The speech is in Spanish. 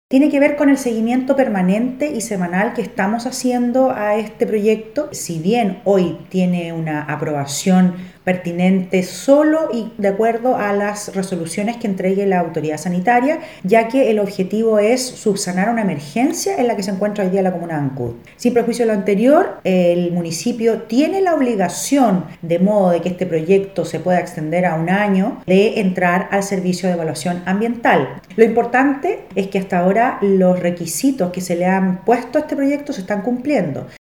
Tiene que ver con el seguimiento permanente y semanal que estamos haciendo a este proyecto. Si bien hoy tiene una aprobación pertinente solo y de acuerdo a las resoluciones que entregue la autoridad sanitaria, ya que el objetivo es subsanar una emergencia en la que se encuentra hoy día la comuna de Ancud. Sin perjuicio de lo anterior, el municipio tiene la obligación, de modo de que este proyecto se pueda extender a un año, de entrar al servicio de evaluación ambiental. Lo importante es que hasta ahora los requisitos que se le han puesto a este proyecto se están cumpliendo.